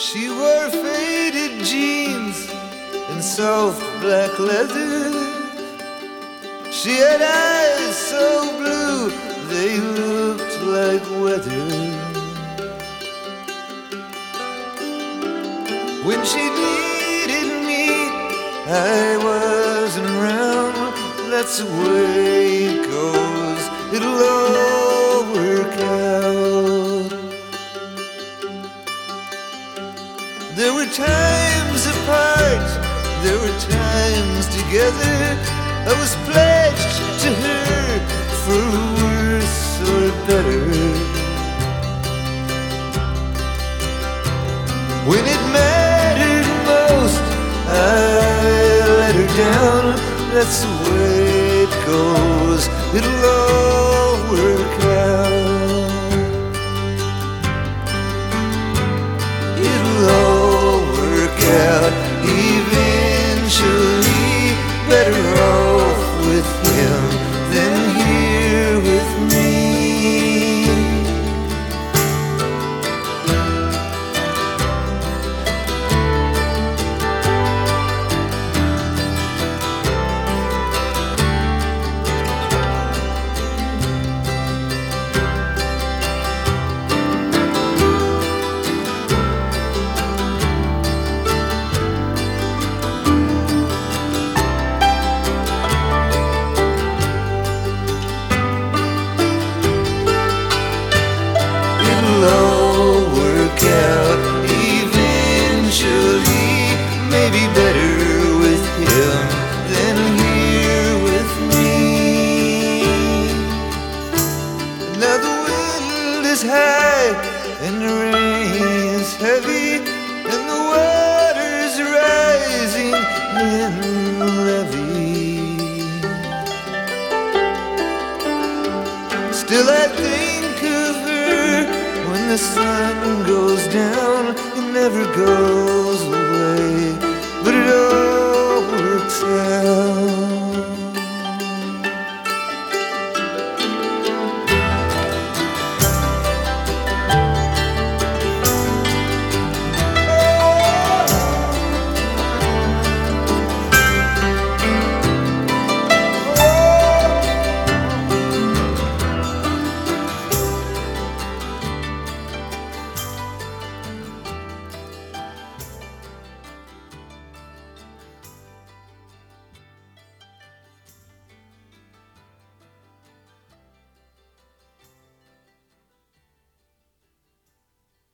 She wore faded jeans and soft black leather. She had eyes so blue they looked like weather. When she needed me, I wasn't around. That's the way it goes, it'll all work out. There were times apart, there were times together. I was pledged to her for worse or better. When it mattered most, I let her down. That's the way it goes, it'll all work out. It'll all work out eventually. Better off with him than here with me. It'll all work out eventually. Maybe better with him than here with me. Now the wind is high and the rain is heavy, and the water's rising in the levee. Still I think of her when the sun goes down. It never goes away.